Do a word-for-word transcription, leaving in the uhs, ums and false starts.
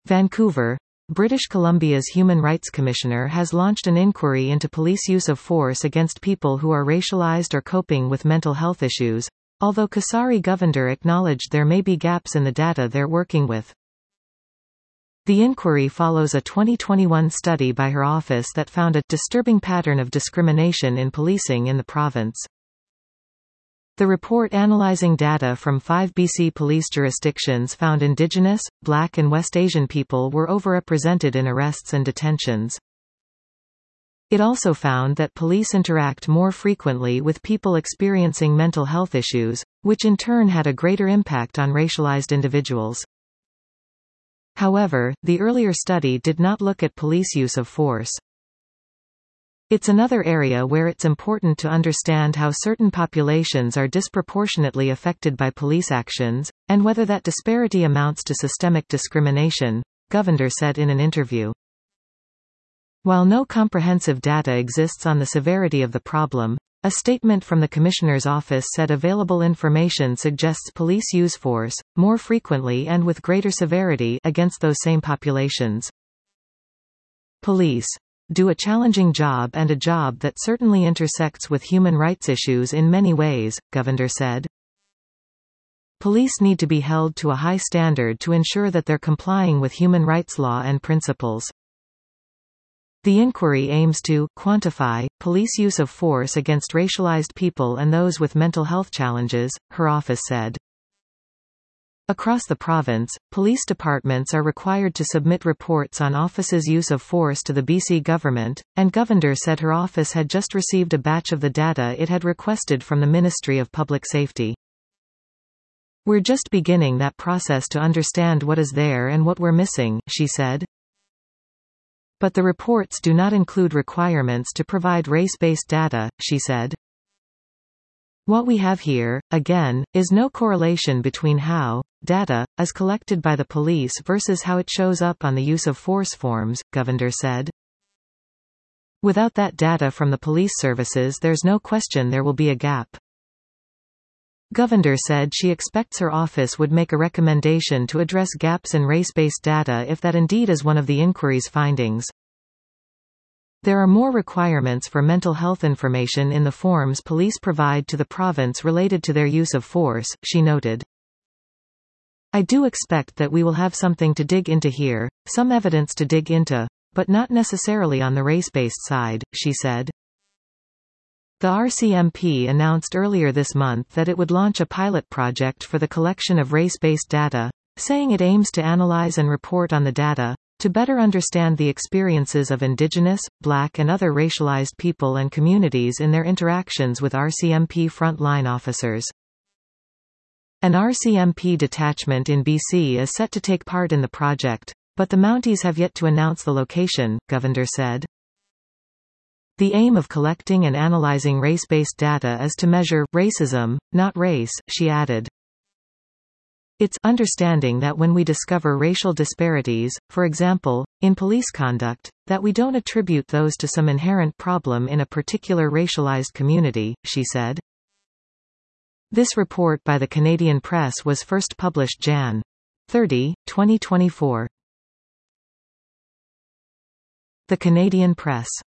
Vancouver, British Columbia's Human Rights Commissioner has launched an inquiry into police use of force against people who are racialized or coping with mental health issues, although Kasari Govender acknowledged there may be gaps in the data they're working with. The inquiry follows a twenty twenty-one study by her office that found a disturbing pattern of discrimination in policing in the province. The report analyzing data from five B C police jurisdictions found Indigenous, Black and West Asian people were overrepresented in arrests and detentions. It also found that police interact more frequently with people experiencing mental health issues, which in turn had a greater impact on racialized individuals. However, the earlier study did not look at police use of force. It's another area where it's important to understand how certain populations are disproportionately affected by police actions, and whether that disparity amounts to systemic discrimination, Govender said in an interview. While no comprehensive data exists on the severity of the problem, a statement from the Commissioner's office said available information suggests police use force, more frequently and with greater severity, against those same populations. Police do a challenging job and a job that certainly intersects with human rights issues in many ways, Govender said. Police need to be held to a high standard to ensure that they're complying with human rights law and principles. The inquiry aims to quantify police use of force against racialized people and those with mental health challenges, her office said. Across the province, police departments are required to submit reports on officers' use of force to the B C government, and Govender said her office had just received a batch of the data it had requested from the Ministry of Public Safety. "We're just beginning that process to understand what is there and what we're missing," she said. But the reports do not include requirements to provide race-based data, she said. What we have here, again, is no correlation between how data is collected by the police versus how it shows up on the use of force forms, Govender said. Without that data from the police services, there's no question there will be a gap. Govender said she expects her office would make a recommendation to address gaps in race-based data if that indeed is one of the inquiry's findings. There are more requirements for mental health information in the forms police provide to the province related to their use of force, she noted. I do expect that we will have something to dig into here, some evidence to dig into, but not necessarily on the race-based side, she said. The R C M P announced earlier this month that it would launch a pilot project for the collection of race-based data, saying it aims to analyze and report on the data, to better understand the experiences of Indigenous, Black and other racialized people and communities in their interactions with R C M P frontline officers. An R C M P detachment in B C is set to take part in the project, but the Mounties have yet to announce the location, Govender said. The aim of collecting and analyzing race-based data is to measure racism, not race, she added. It's understanding that when we discover racial disparities, for example, in police conduct, that we don't attribute those to some inherent problem in a particular racialized community, she said. This report by the Canadian Press was first published January thirtieth, twenty twenty-four. The Canadian Press.